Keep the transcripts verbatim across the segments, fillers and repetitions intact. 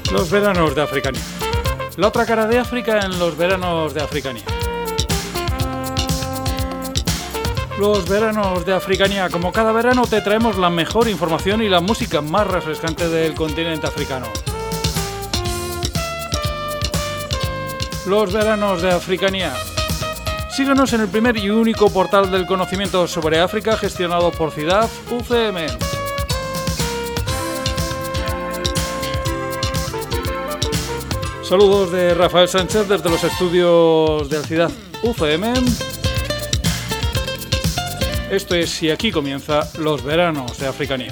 Los veranos de Africanía. La otra cara de África en los veranos de Africanía. Los veranos de Africanía. Como cada verano te traemos la mejor información y la música más refrescante del continente africano. Los veranos de Africanía. Síguenos en el primer y único portal del conocimiento sobre África gestionado por Ciudad U C M. Saludos de Rafael Sánchez desde los estudios de la Ciudad U C M. Esto es Y aquí comienza los veranos de Africanía.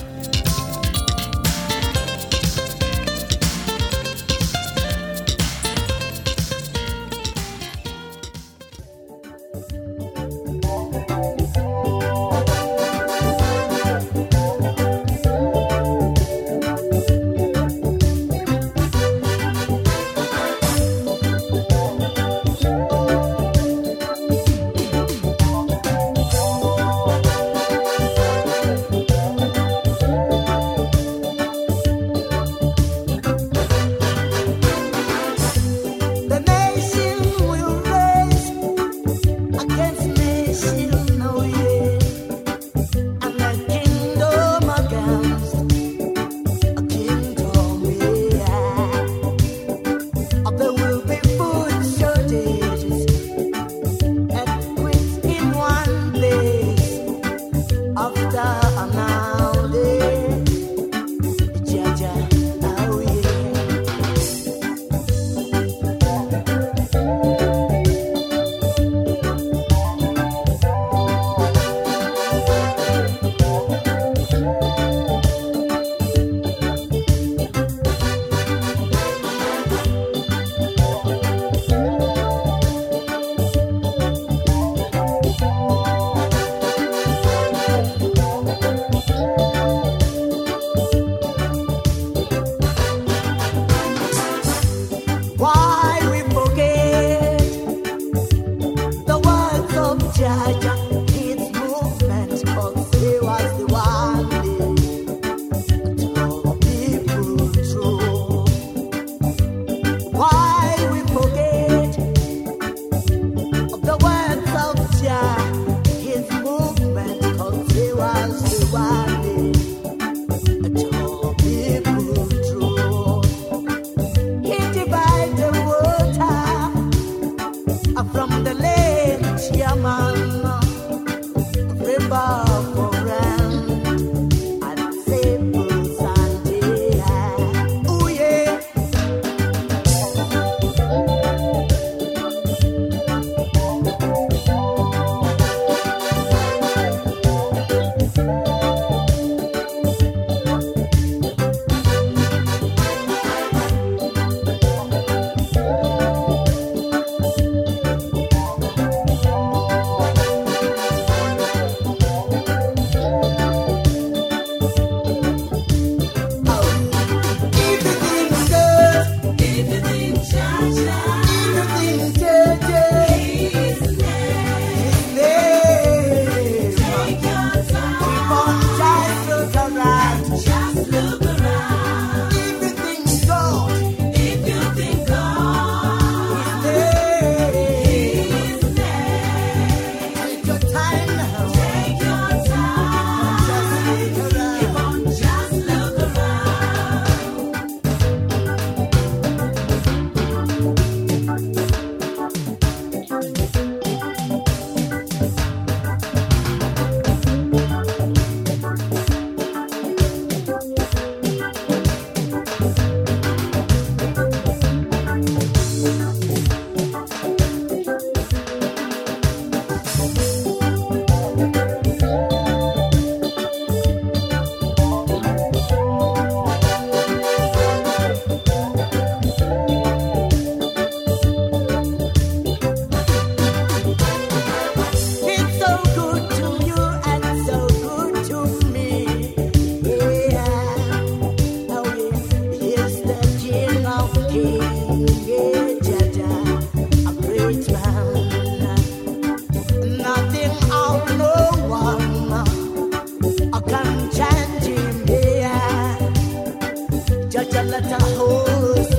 Let the whole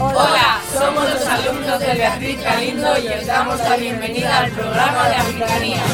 Hola, somos los alumnos de Beatriz Galindo y os damos la bienvenida al programa de Africanía.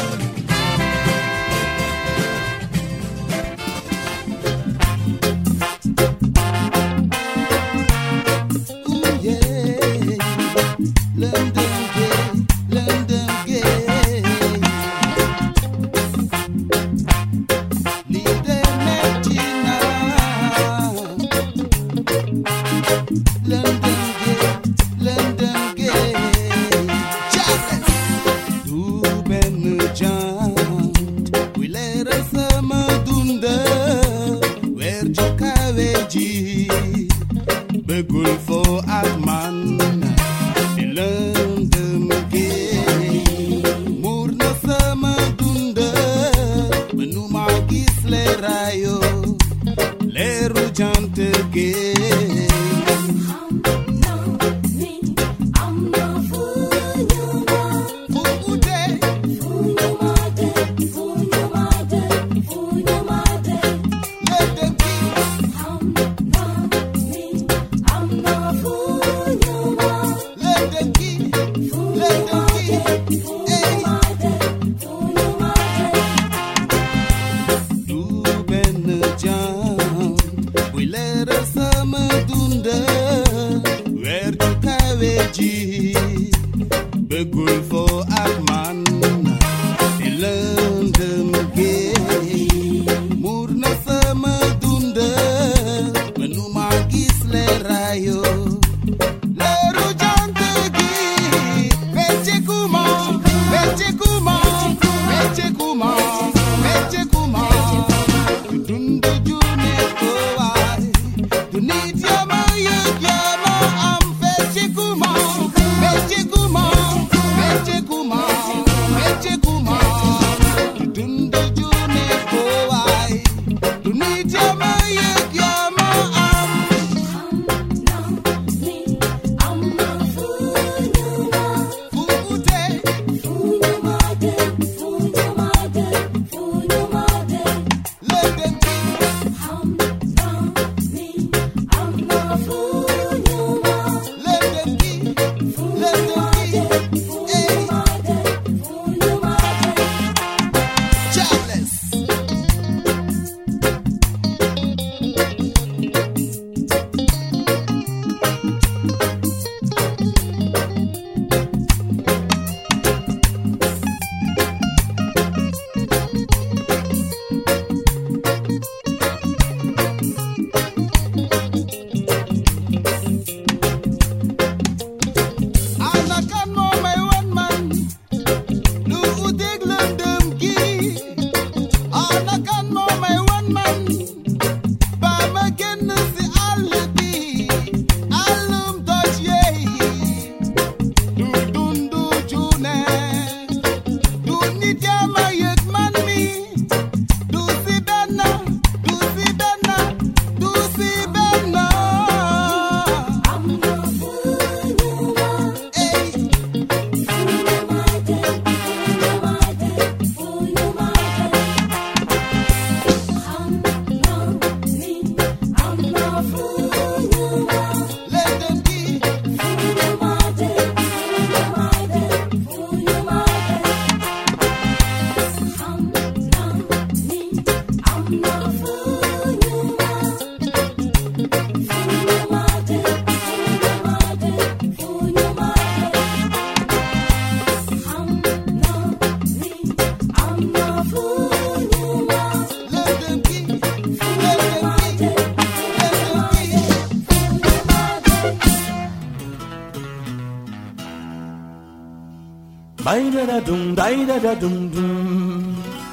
Bye da da dum, die da da dum dum.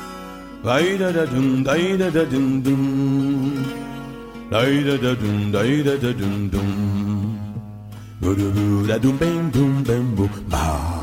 Bye da da dum, die da da dum dum. Die da da dum, die da da dum dum. Do do do da dum bam dum bam boom ba.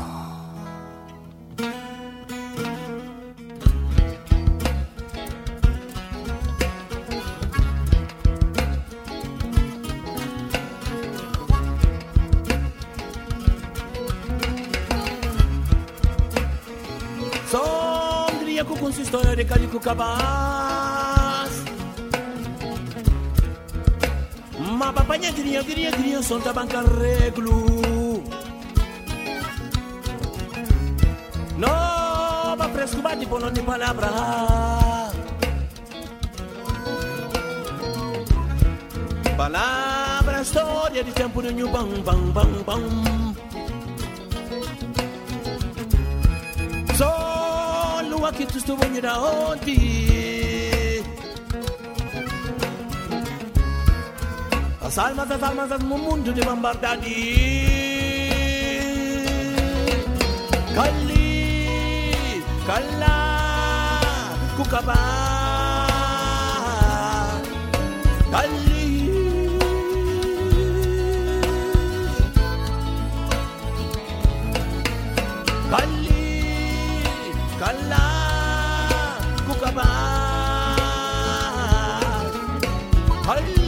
Com sua história de Calico Cabaz, uma papanya grinha, grinha, grinha, som da banca reglo. No, va fresco, va di bono di palabra. Palabra, storia di tempo di new bang, bang, bang, bang. Solo aqui tu estou venho da onde. As almas, as almas, as no mundo de bombardadi. Kali, kala, kukaba. Kali, kali, kala, kukaba. Kali.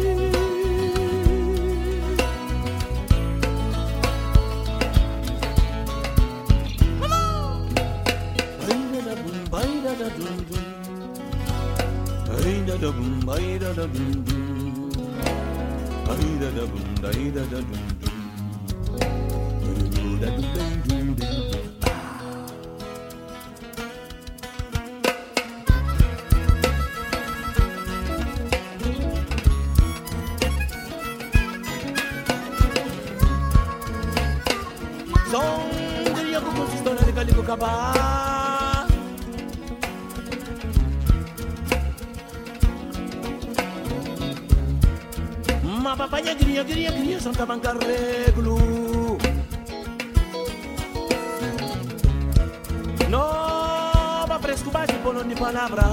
Da boom, da da da boom, boom. Da da boom, da da da boom, boom. Da da boom, boom, boom. Son del yoku con su storia de calico cabá. Ma papanya grinha, grinha, grinha, santa banca reglo. No, va fresco, va di bono di palabra.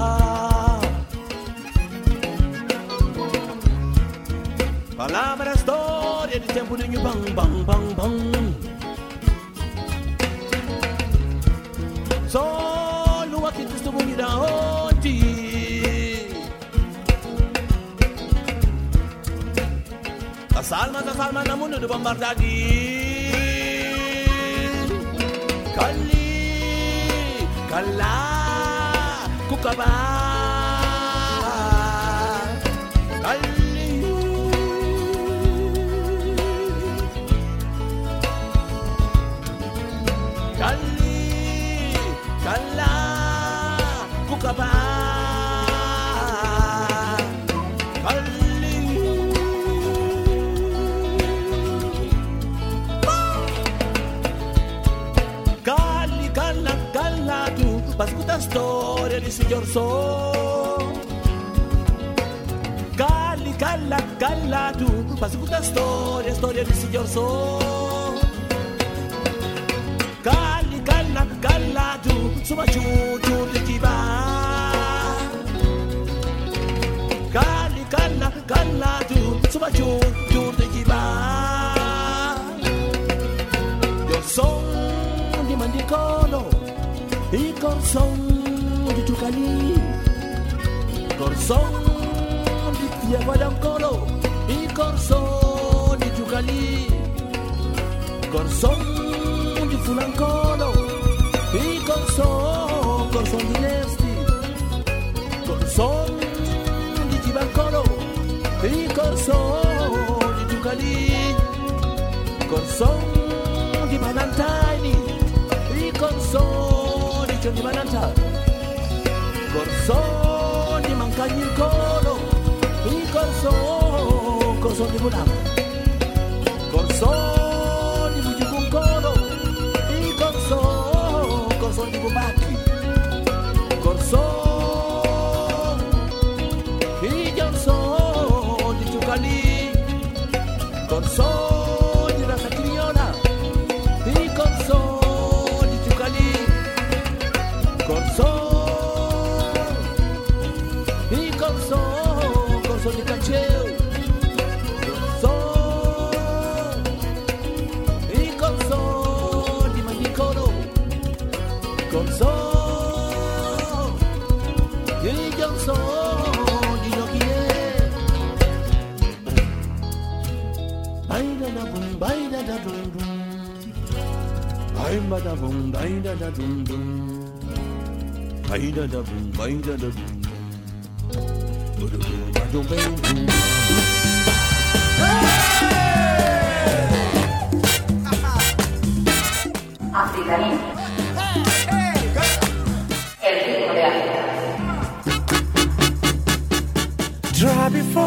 Palabra, storia di tempo di new bang, bang, bang, bang. Solo aqui tu estou bonita onde. As almas, as almas no mundo de bombardadi. Kali, kala, kukaba. Kali, kali, kala, kukaba. Mas escuta a storia di signor So. Cali, calla, calla tu. Mas escuta a storia, storia di signor So. Cali, calla, calla tu. Suma giù, giù di chi va. Cali, calla, calla tu. Suma giù, giù di chi va. Io sono di Mandicolo. I corson di Giucali, corson di Pia Guadancolo, i corson di Giucali, corson di Fulancolo, i corson, corson di Nesti, corson di Givancolo, i corson di Giucali, corson di Valentini, i corson di Mananta, corso di Mancagni il colo, il corso, corso di Bulam, corso di Bugibuncolo, il corso, corso di Bubacchi, corso, il corso di Giucali, corso di Rasa Criola, il corso di Giucali. Corso, il corso, corso di Canceo, corso, il corso di Mandicolo, corso, il corso di Nochie. Baida da bum, baida da dum dum, baida da bum, baida da dum dum. Baida da boom, baida da boom, boom, boom, boom, boom, boom.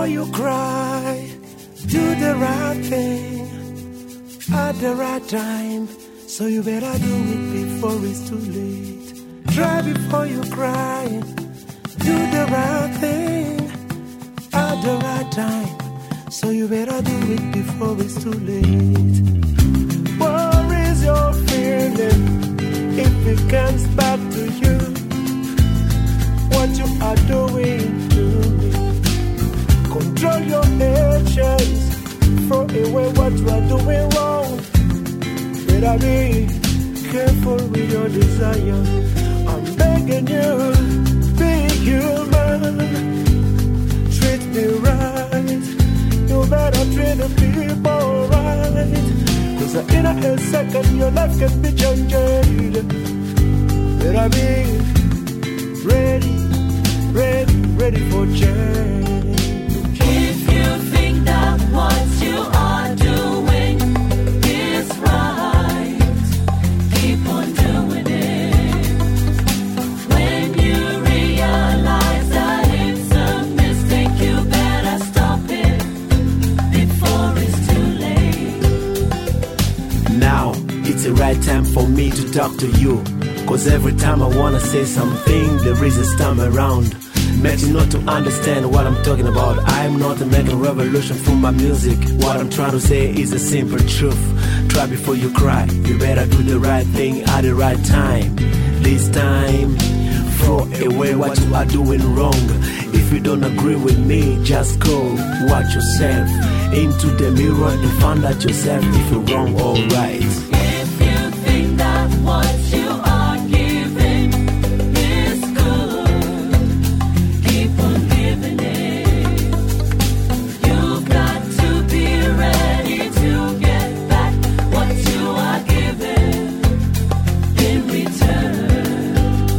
you cry, do the right thing at the right time. So you better do it before it's too late. Try before you cry, do the right thing at the right time. So you better do it before it's too late. What is your feeling if it comes back to you? What you are doing to me? Control your actions, throw away what you are doing wrong. Better be careful with your desire. I'm begging you, be human. Treat me right. You better treat the people right. Cause in a second your life can be changed. Better be ready, ready, ready for change. If you think that what you are doing is right, keep on doing it. When you realize that it's a mistake, you better stop it before it's too late. Now it's the right time for me to talk to you. Cause every time I wanna say something, there is a storm around. Makes you not to understand what I'm talking about. I'm not making a revolution from my music. What I'm trying to say is a simple truth. Try before you cry. You better do the right thing at the right time. This time, throw away what you are doing wrong. If you don't agree with me, just go watch yourself into the mirror and find out yourself if you're wrong or right. If you think that what you are giving is good, keep on giving it. You've got to be ready to get back what you are giving in return.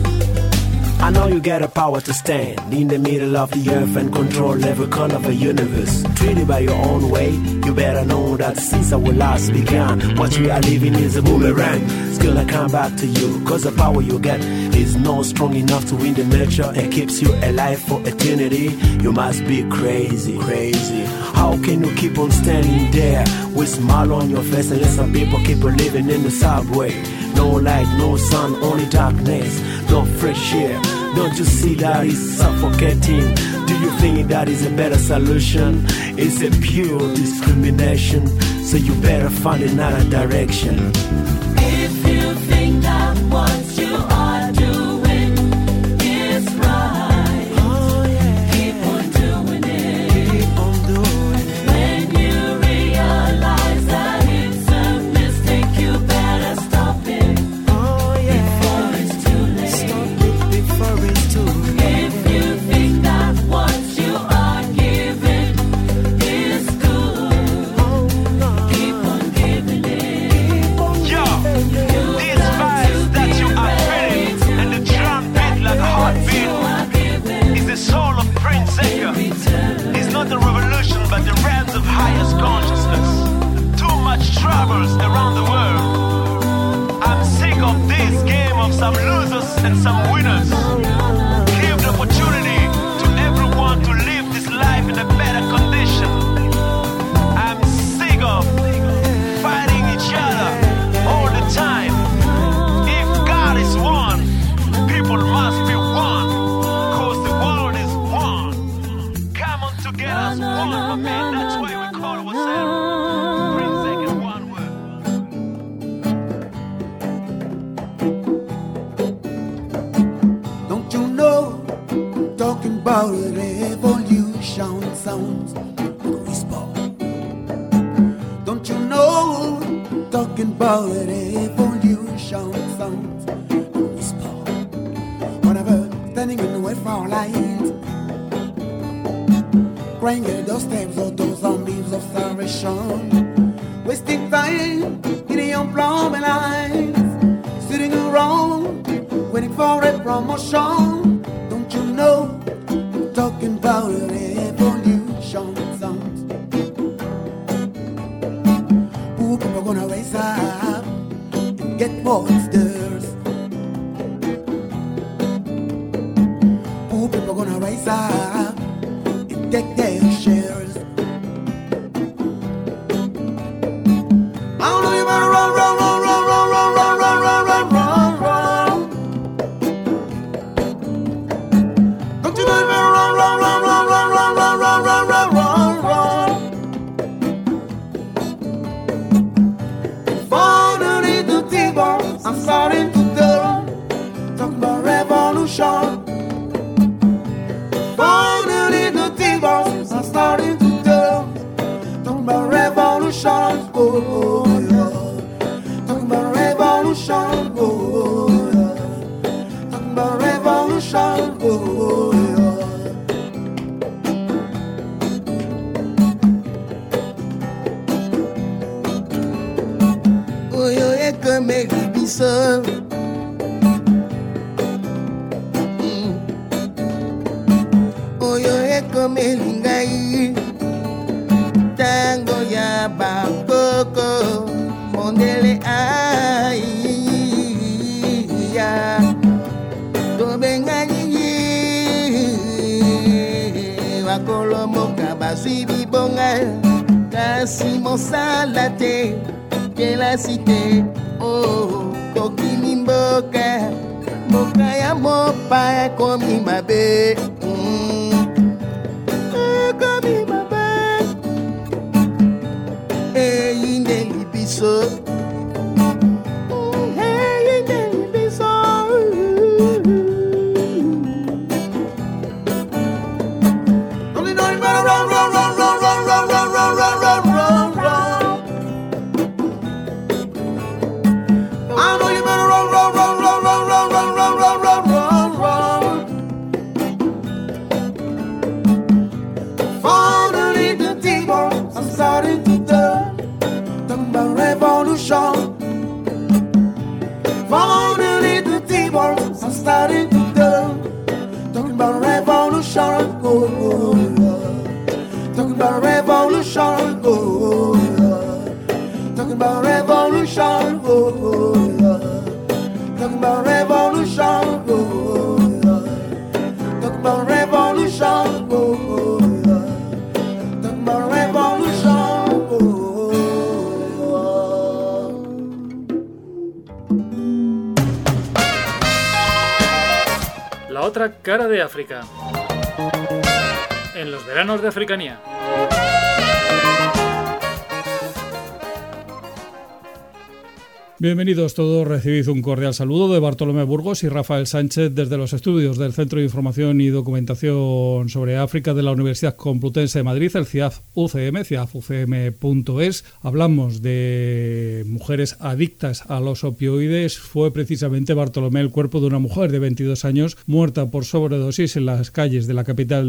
I know you got a power to stand in the middle of the earth and control every corner of the universe. Treat it by your own way. You better know that since our last began, what we are living is a boomerang. It's gonna come back to you. Cause the power you get is not strong enough to win the nature and keeps you alive for eternity. You must be crazy, crazy. How can you keep on standing there with smile on your face and let some people keep on living in the subway? No light, no sun, only darkness, no fresh air. Don't you see that it's suffocating? Do you think that is a better solution? It's a pure discrimination. So you better find another direction. If you think that what you are doing is right, Oh yeah, keep on doing it. keep on doing it. When you realize that it's a mistake, you better stop it Oh yeah, before it's too late. stop it before it's too late. If you think that what you are giving is good, Oh no, keep on giving it. keep on Yo, giving it. these vibes that you are feeling and the drum beat like a heartbeat is the soul of Prince Zeka. It's not a revolution but the realms of highest consciousness. Too much troubles around the world. I'm sick of this game of some losers and some winners. Give the opportunity to everyone to live this life in a better condition. I'm sick of fighting each other all the time. If God is one, people must be one. Cause the world is one. Come on together as one, my man. That's why we call ourselves Prince Zeka, one word. Don't you know, I'm talking about a revolution sounds like a whisper. Don't you know, I'm talking about a revolution sounds like a whisper. Whatever, standing in the way for our light, crying at those steps of those zombies of salvation, wasting time in the unplumbed lines, sitting around waiting for a promotion. Don't you know, I'm talking about a revolution sounds. Who people gonna raise up and get monsters? Who people gonna rise up and take their share? revolution, oh, oh, yeah. Talking about revolution, oh, oh, yeah. Talking about revolution, oh, oh, yeah. Oh, yo, yeah, come and be so. Melingai tango ya bakoko mondele ai ya to bengani wakolo moka basi bibonga kasi mosalate que la cité oh kokini mboka mboka ya mopa komi mabe so hey in the so only know you better run run run run run run run run run run run I know you better run run run run run run run run run run run finally the table I'm starting to turn revolution. Finally the tables are starting to turn. Talking about revolution, oh, oh, yeah. Talking about revolution, oh, oh, yeah. Talking about revolution, oh, oh, yeah. Talking about revolution, oh, oh, yeah. Talking about revolution, oh, oh, yeah. Talking about revolution. La otra cara de África. En los veranos de Africanía. Bienvenidos todos, recibid un cordial saludo de Bartolomé Burgos y Rafael Sánchez desde los estudios del Centro de Información y Documentación sobre África de la Universidad Complutense de Madrid, el C I A F U C M, C I A F U C M punto es. Hablamos de mujeres adictas a los opioides. Fue precisamente, Bartolomé, el cuerpo de una mujer de veintidós años muerta por sobredosis en las calles de la capital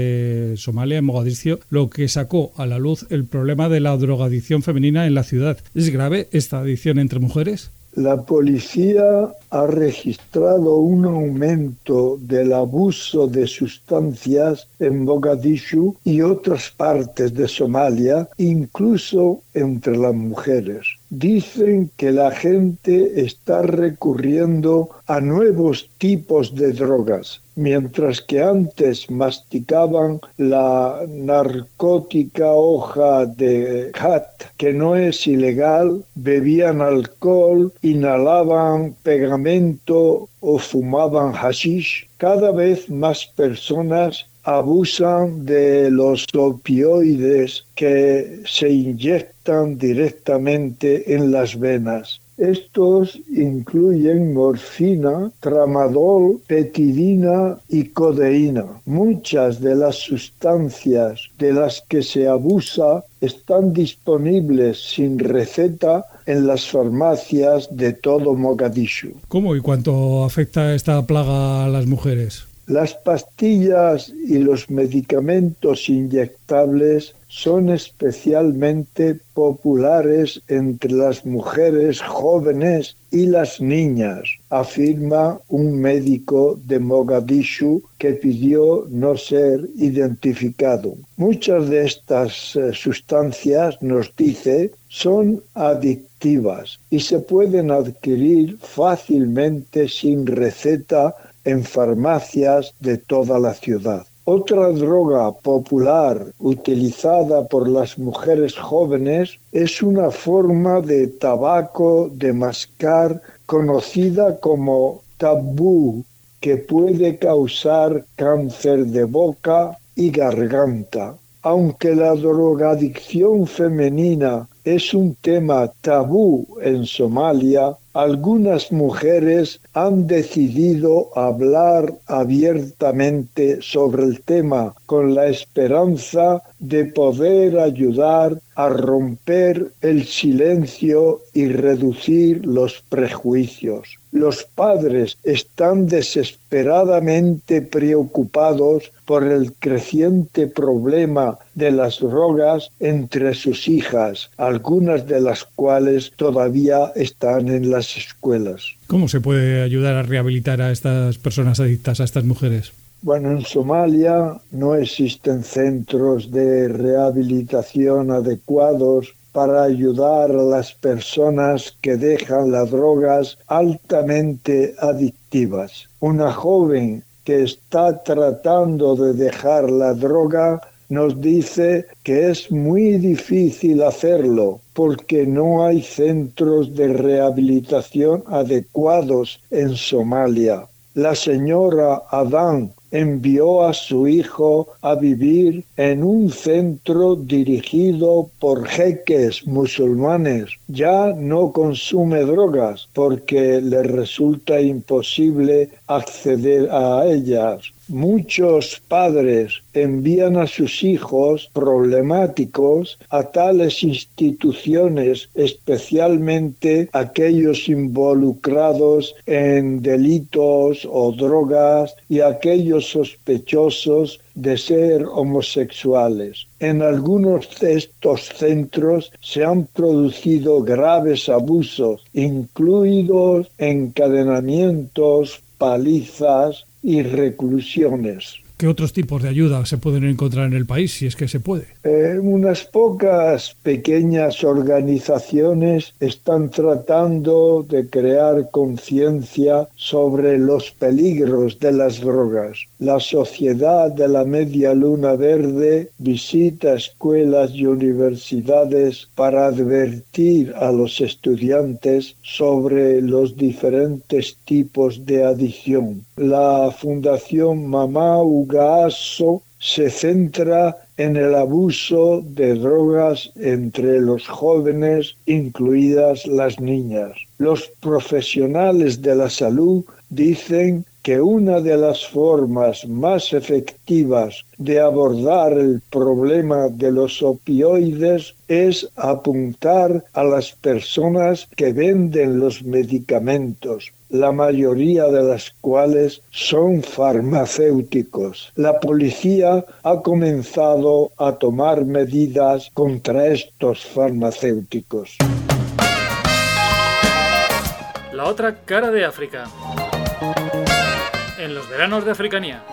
de Somalia, en Mogadiscio, lo que sacó a la luz el problema de la drogadicción femenina en la ciudad. ¿Es grave esta adicción entre mujeres? La policía ha registrado un aumento del abuso de sustancias en Mogadishu y otras partes de Somalia, incluso entre las mujeres. Dicen que la gente está recurriendo a nuevos tipos de drogas. Mientras que antes masticaban la narcótica hoja de hat, que no es ilegal, bebían alcohol, inhalaban pegamento o fumaban hashish, cada vez más personas abusan de los opioides que se inyectan directamente en las venas. Estos incluyen morfina, tramadol, petidina y codeína. Muchas de las sustancias de las que se abusa están disponibles sin receta en las farmacias de todo Mogadishu. ¿Cómo y cuánto afecta esta plaga a las mujeres? Las pastillas y los medicamentos inyectables son especialmente populares entre las mujeres jóvenes y las niñas, afirma un médico de Mogadishu que pidió no ser identificado. Muchas de estas eh, sustancias, nos dice, son adictivas y se pueden adquirir fácilmente sin receta en farmacias de toda la ciudad. Otra droga popular utilizada por las mujeres jóvenes es una forma de tabaco de mascar conocida como tabú, que puede causar cáncer de boca y garganta. Aunque la drogadicción femenina es un tema tabú en Somalia, algunas mujeres han decidido hablar abiertamente sobre el tema con la esperanza de poder ayudar a romper el silencio y reducir los prejuicios. Los padres están desesperadamente preocupados por el creciente problema de las drogas entre sus hijas, algunas de las cuales todavía están en las escuelas. ¿Cómo se puede ayudar a rehabilitar a estas personas adictas, a estas mujeres? Bueno, en Somalia no existen centros de rehabilitación adecuados para ayudar a las personas que dejan las drogas altamente adictivas. Una joven que está tratando de dejar la droga nos dice que es muy difícil hacerlo porque no hay centros de rehabilitación adecuados en Somalia. La señora Adán envió a su hijo a vivir en un centro dirigido por jeques musulmanes. Ya no consume drogas porque le resulta imposible acceder a ellas. Muchos padres envían a sus hijos problemáticos a tales instituciones, especialmente aquellos involucrados en delitos o drogas y aquellos sospechosos de ser homosexuales. En algunos de estos centros se han producido graves abusos, incluidos encadenamientos, palizas y reclusiones. ¿Qué otros tipos de ayuda se pueden encontrar en el país, si es que se puede? Eh, unas pocas pequeñas organizaciones están tratando de crear conciencia sobre los peligros de las drogas. La Sociedad de la Media Luna Verde visita escuelas y universidades para advertir a los estudiantes sobre los diferentes tipos de adicción. La Fundación Mamá Ugaso se centra en el abuso de drogas entre los jóvenes, incluidas las niñas. Los profesionales de la salud dicen que una de las formas más efectivas de abordar el problema de los opioides es apuntar a las personas que venden los medicamentos, la mayoría de las cuales son farmacéuticos. La policía ha comenzado a tomar medidas contra estos farmacéuticos. La otra cara de África. En los veranos de Africanía.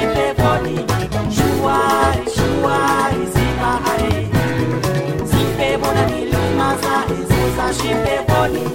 shipevoni shuari shuari zibahare zipebona milima za ezo za shipevoni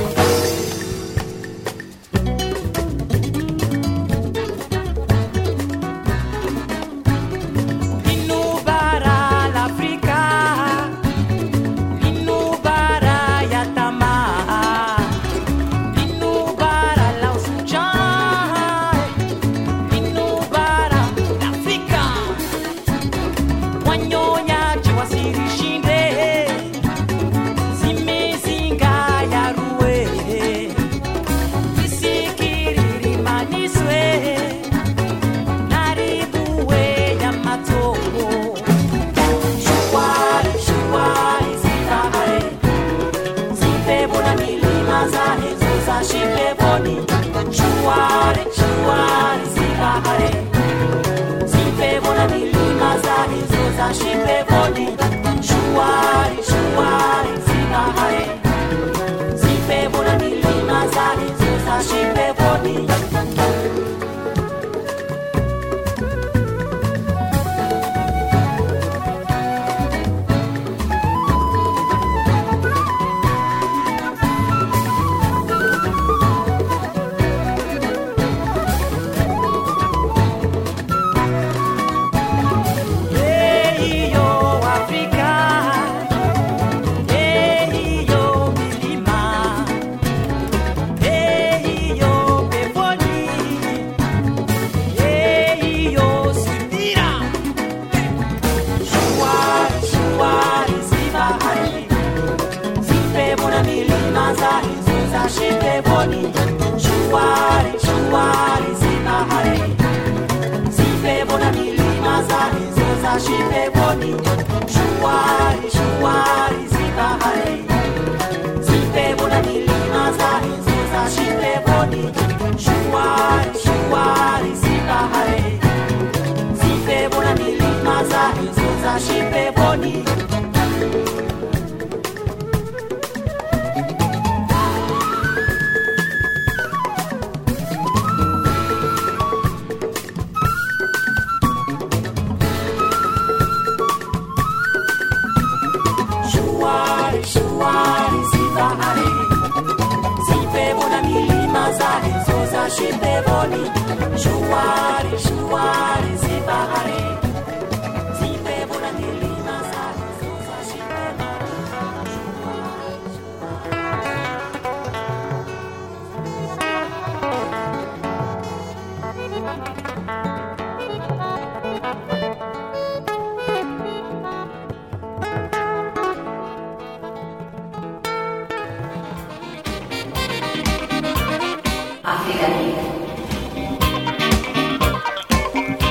shipevoni shuari shuari zibahare zipebona milima za ezo za shipevoni shipevoni shuari shuari zibahare zipebona milima za ezo za shipevoni shuari shuari zibahare zipebona milima za ezo za shipevoni shuari shuari zibahare zipebona milima za ezo za shipevoni shipevoni shuari shuari zibahare zipebona milima za ezo za shipevoni Africa.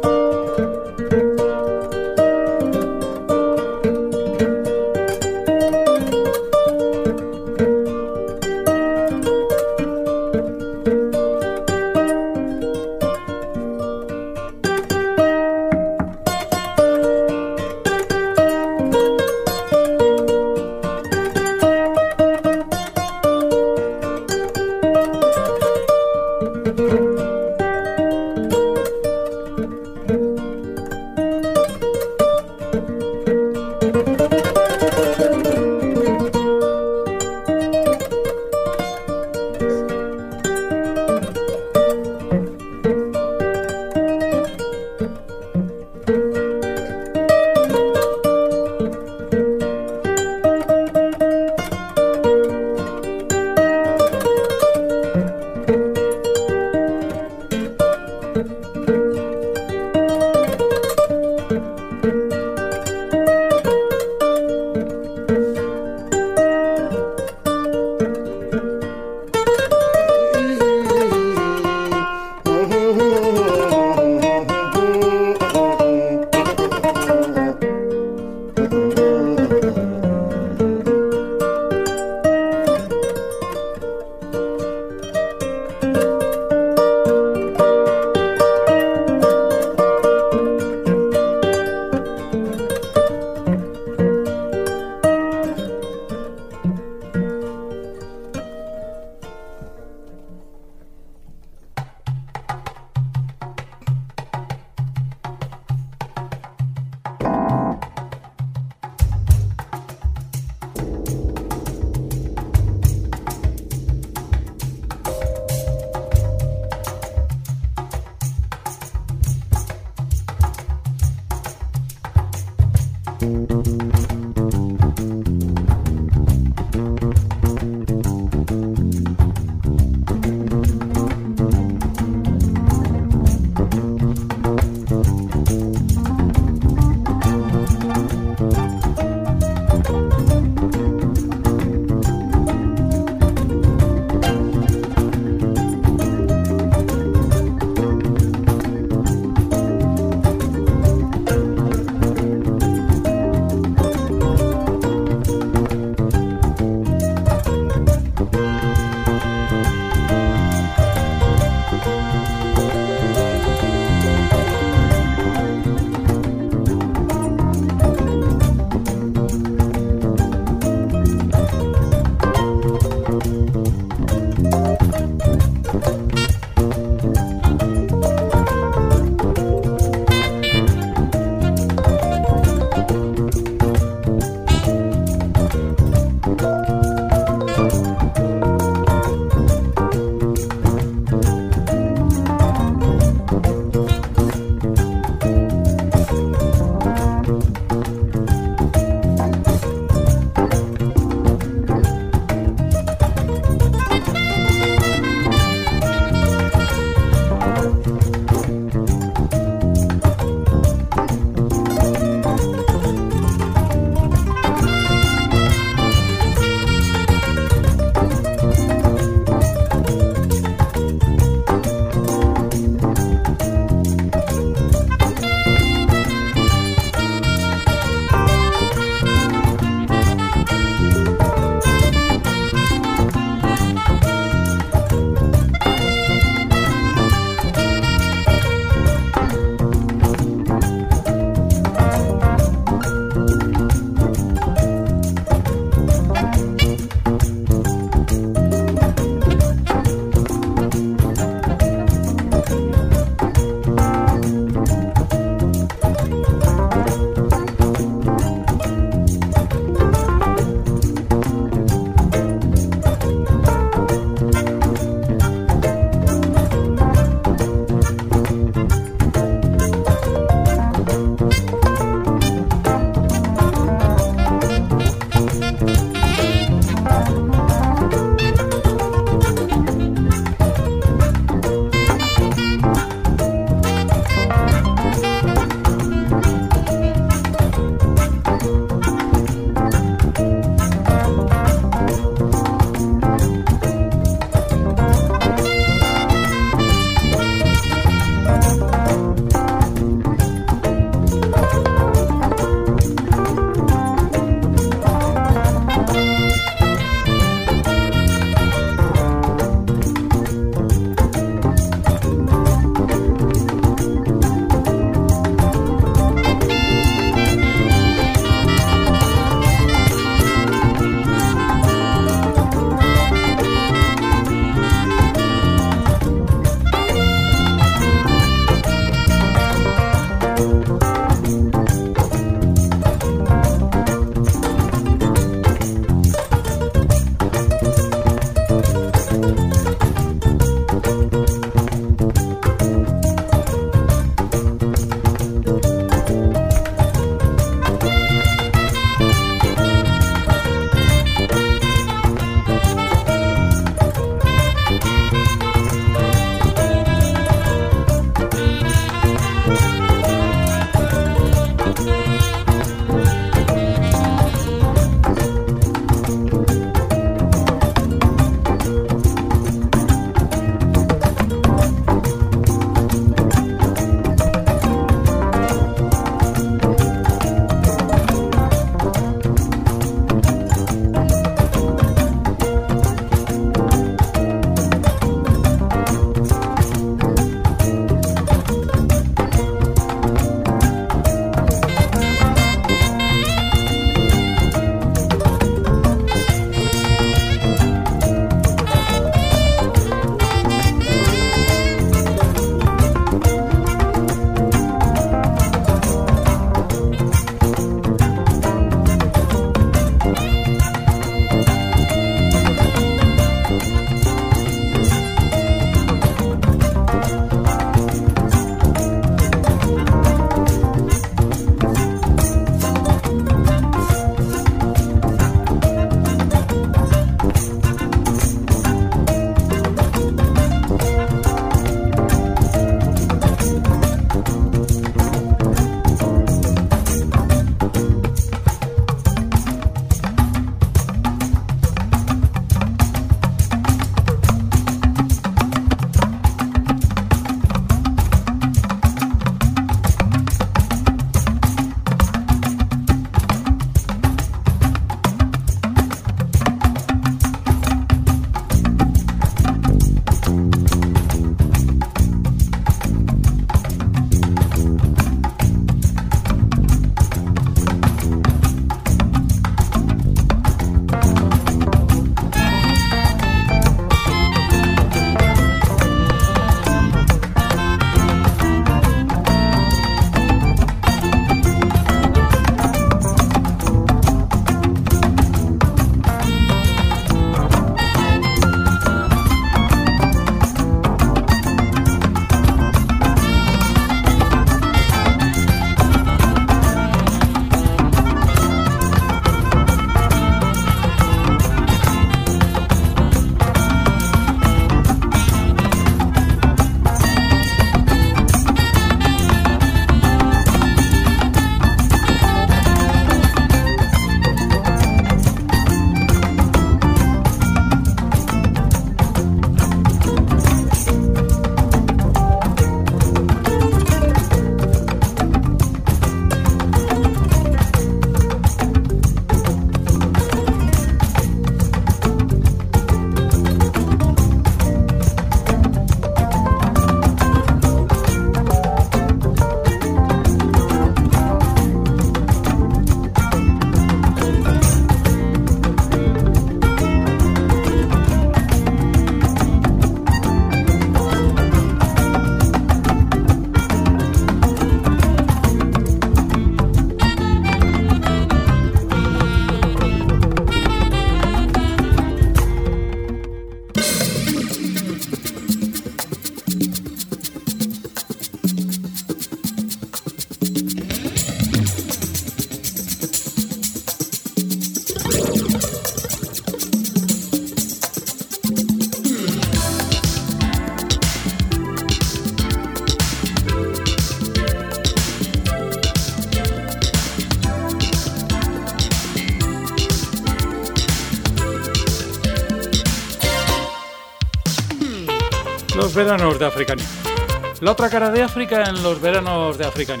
veranos de Africania. La otra cara de África en los veranos de Africania.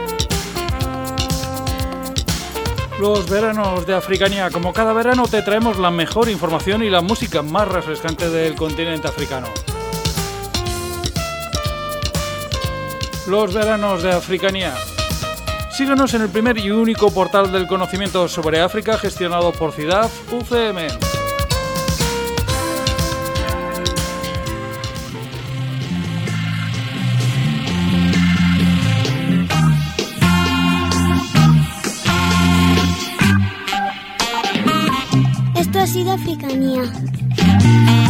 Los veranos de Africania. Como cada verano te traemos la mejor información y la música más refrescante del continente africano. Los veranos de Africania. Síguenos en el primer y único portal del conocimiento sobre África gestionado por C I D A F U C M. Esto ha sido Africanía.